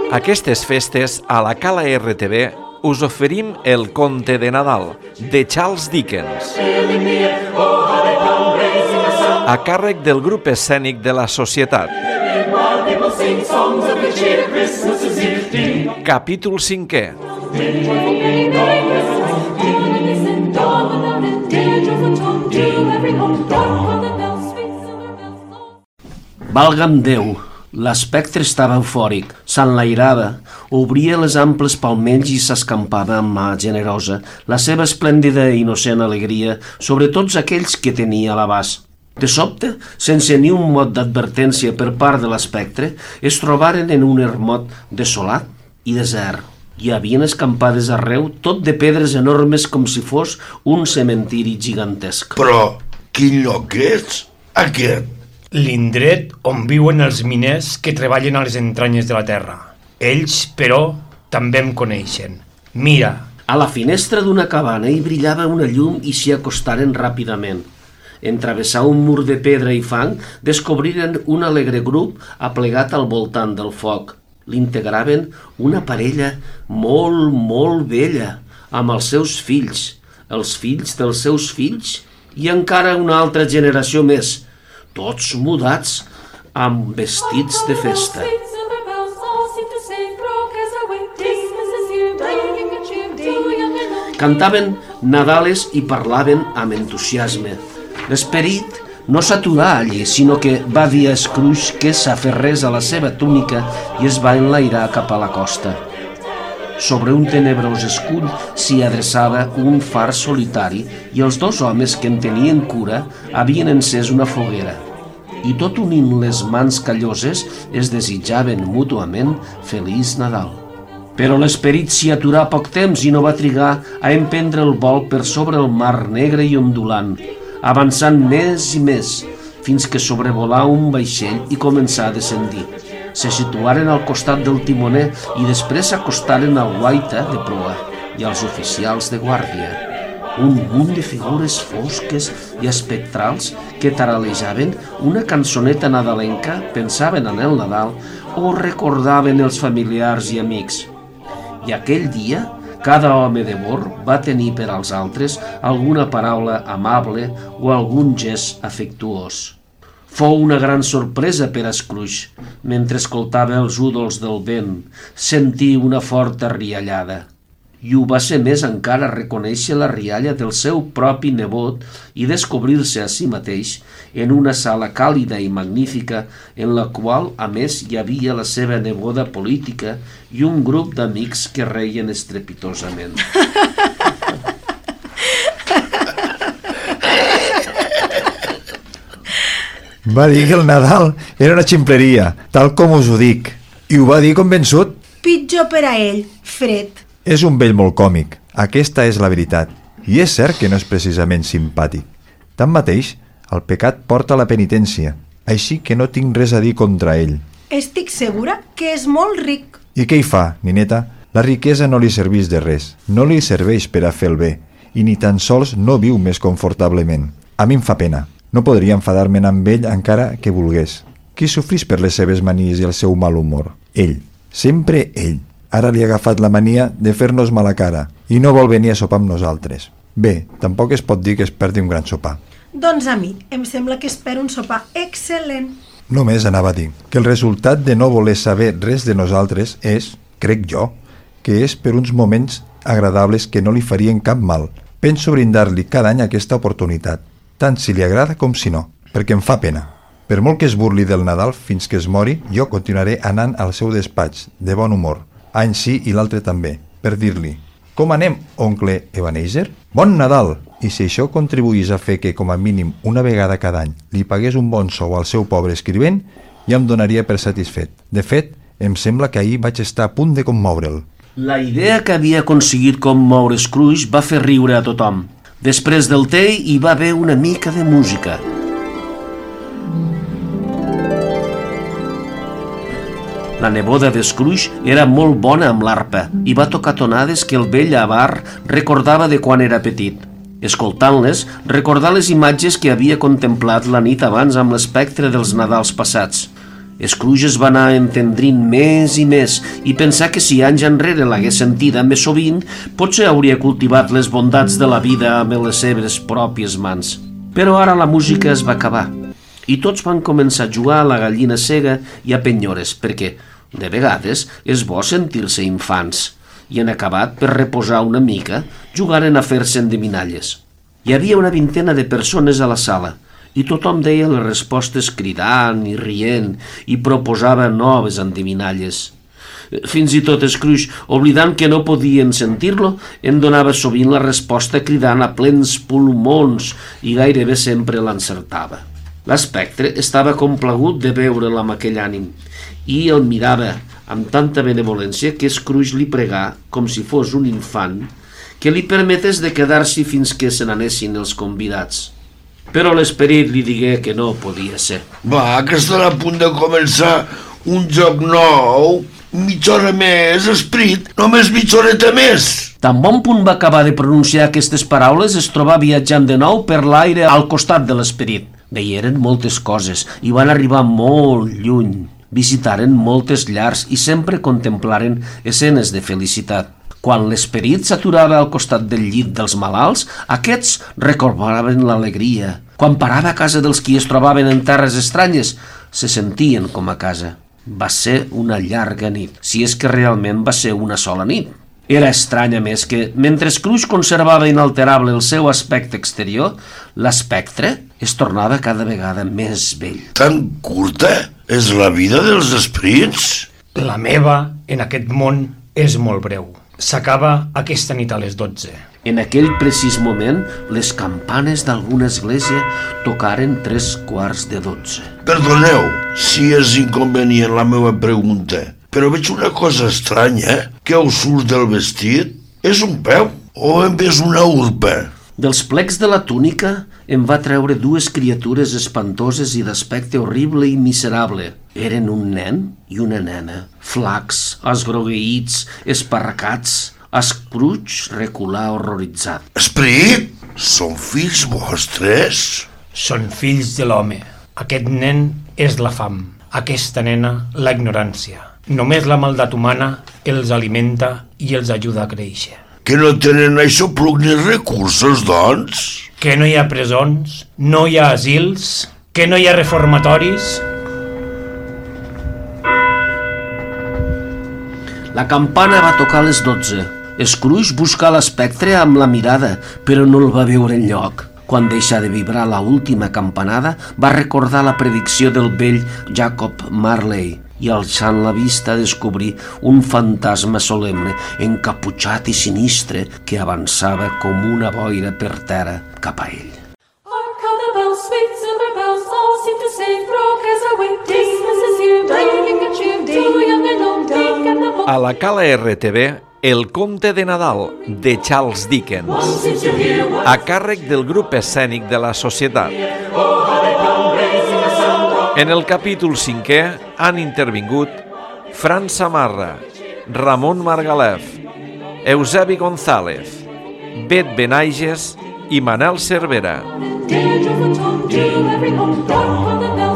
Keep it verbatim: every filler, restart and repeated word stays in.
Aquestes festes, a la Cala R T V, us oferim El conte de Nadal, de Charles Dickens, a càrrec del grup escènic de la Societat. Capítol cinquè. Valga'm Déu, l'espectre estava eufòric, s'enlairava, obria les amples palmells i s'escampava amb mà generosa la seva esplèndida i innocent alegria sobre tots aquells que tenia a l'abast. De sobte, sense ni un mot d'advertència per part de l'espectre, es trobaren en un ermot desolat i desert. Hi havia escampades arreu, tot de pedres enormes com si fos un cementiri gigantesc. Però quin lloc és aquest? L'indret on viuen els miners que treballen a les entranyes de la terra. Ells, però, també em coneixen. Mira. A la finestra d'una cabana hi brillava una llum i s'hi acostaren ràpidament. En travessar un mur de pedra i fang, descobriren un alegre grup aplegat al voltant del foc. L'integraven una parella molt, molt vella, amb els seus fills, els fills dels seus fills i encara una altra generació més, tots mudats amb vestits de festa. Cantaven nadales i parlaven amb entusiasme. L'esperit no s'aturà allí, sinó que va dir a Scrooge que s'aferrés a la seva túnica i es va enlairar cap a la costa. Sobre un tenebrós escull s'hi adreçava un far solitari i els dos homes que en tenien cura havien encès una foguera. I tot unint les mans calloses es desitjaven mútuament Feliç Nadal. Però l'esperit s'hi aturà poc temps i no va trigar a emprendre el vol per sobre el mar negre i ondulant, avançant més i més, fins que sobrevolà un vaixell i començà a descendir. Se situaren al costat del timoner i després s'acostaren al guaita de proa i als oficials de guàrdia. Un munt de figures fosques i espectrals que taralejaven una cançoneta nadalenca, pensaven en el Nadal o recordaven els familiars i amics. I aquell dia, cada home de bord va tenir per als altres alguna paraula amable o algun gest afectuós. Fou una gran sorpresa per a Scrooge, mentre escoltava els údols del vent, sentir una forta riallada. I ho va ser més encara reconèixer la rialla del seu propi nebot i descobrir-se a si mateix en una sala càlida i magnífica en la qual, a més, hi havia la seva neboda política i un grup d'amics que reien estrepitosament. Va dir que el Nadal era una ximpleria, tal com us ho dic. I ho va dir convençut. Pitjor per a ell, fred. És un vell molt còmic, aquesta és la veritat. I és cert que no és precisament simpàtic. Tanmateix, el pecat porta a la penitència, així que no tinc res a dir contra ell. Estic segura que és molt ric. I què hi fa, nineta? La riquesa no li serveix de res, no li serveix per a fer el bé, i ni tan sols no viu més confortablement. A mi em fa pena. No podria enfadar-me'n amb ell encara que volgués. Qui sofreix per les seves manies i el seu mal humor? Ell. Sempre ell. Ara li ha agafat la mania de fer-nos mala cara i no vol venir a sopar amb nosaltres. Bé, tampoc es pot dir que es perdi un gran sopar. Doncs a mi em sembla que espera un sopar excel·lent. Només anava a dir que el resultat de no voler saber res de nosaltres és, crec jo, que és per uns moments agradables que no li farien cap mal. Penso brindar-li cada any aquesta oportunitat, tant si li agrada com si no, perquè em fa pena. Per molt que es burli del Nadal fins que es mori, jo continuaré anant al seu despatx, de bon humor, any sí i l'altre també, per dir-li: com anem, oncle Ebenezer? Bon Nadal! I si això contribuís a fer que, com a mínim una vegada cada any, li pagués un bon sou al seu pobre escrivent, ja em donaria per satisfet. De fet, em sembla que ahir vaig estar a punt de commoure'l. La idea que havia aconseguit commoure Scrooge va fer riure a tothom. Després del té hi va haver una mica de música. La neboda de Scrooge era molt bona amb l'arpa i va tocar tonades que el vell avar recordava de quan era petit. Escoltant-les, recordà les imatges que havia contemplat la nit abans amb l'espectre dels Nadals passats. Scrooge es va anar entendrint més i més i pensar que si anys enrere l'hagués sentida més sovint, potser hauria cultivat les bondats de la vida amb les seves pròpies mans. Però ara la música es va acabar i tots van començar a jugar a la gallina cega i a penyores, perquè, de vegades, és bo sentir-se infants, i en acabat, per reposar una mica, jugaren a fer-se endevinalles. Hi havia una vintena de persones a la sala, i tothom deia les respostes cridant i rient i proposava noves endevinalles. Fins i tot Scrooge, oblidant que no podien sentir-lo, en donava sovint la resposta cridant a plens pulmons i gairebé sempre l'encertava. L'espectre estava complagut de veure'l amb aquell ànim i el mirava amb tanta benevolència que Scrooge li pregà, com si fos un infant, que li permetés de quedar-s'hi fins que se n'anessin els convidats. Però l'esperit li digué que no podia ser. Va, que estarà a punt de començar un joc nou. Mitja hora més, esperit, només mitja horeta més. Tan bon punt va acabar de pronunciar aquestes paraules, es trobà viatjant de nou per l'aire al costat de l'esperit. Veieren moltes coses i van arribar molt lluny. Visitaren moltes llars i sempre contemplaren escenes de felicitat. Quan l'esperit s'aturava al costat del llit dels malalts, aquests recordaven l'alegria. Quan parava a casa dels qui es trobaven en terres estranyes, se sentien com a casa. Va ser una llarga nit, si és que realment va ser una sola nit. Era estrany, a més, que, mentre Scrooge conservava inalterable el seu aspecte exterior, l'espectre es tornava cada vegada més vell. Tan curta és la vida dels esperits? La meva, en aquest món, és molt breu. S'acaba aquesta nit a les dotze. En aquell precís moment, les campanes d'alguna església tocaren tres quarts de dotze. Perdoneu si és inconvenient la meva pregunta, però veig una cosa estranya. Què us surt del vestit? És un peu o en és una urpa? Dels plecs de la túnica em va treure dues criatures espantoses i d'aspecte horrible i miserable. Eren un nen i una nena, flacs, esgrogueïts, esparracats. Scrooge reculà horroritzat. Esperit, són fills vostres? Són fills de l'home. Aquest nen és la fam, aquesta nena la ignorància. Només la maldat humana els alimenta i els ajuda a créixer. Que no tenen aixopluc ni recursos, doncs? Que no hi ha presons, no hi ha asils, que no hi ha reformatoris. La campana va tocar a les dotze. Scrooge buscà l'espectre amb la mirada, però no el va veure enlloc. Quan deixà de vibrar la última campanada, va recordar la predicció del vell Jacob Marley i, alçant la vista, descobrí un fantasma solemne, encaputxat i sinistre, que avançava com una boira per terra cap a ell. Hark how the bells, sweet silver bells, all seem to say, throw cares away, Christmas is here, bringing a cheer to young and old, meek and the bold. A la Cala R T V, El conte de Nadal, de Charles Dickens, a càrrec del grup escènic de la Societat. En el capítol cinquè han intervingut Fran Samarra, Ramon Margalef, Eusebi González, Bet Benaiges i Manel Cervera. Deirdre from Tom to every home, hark how the bells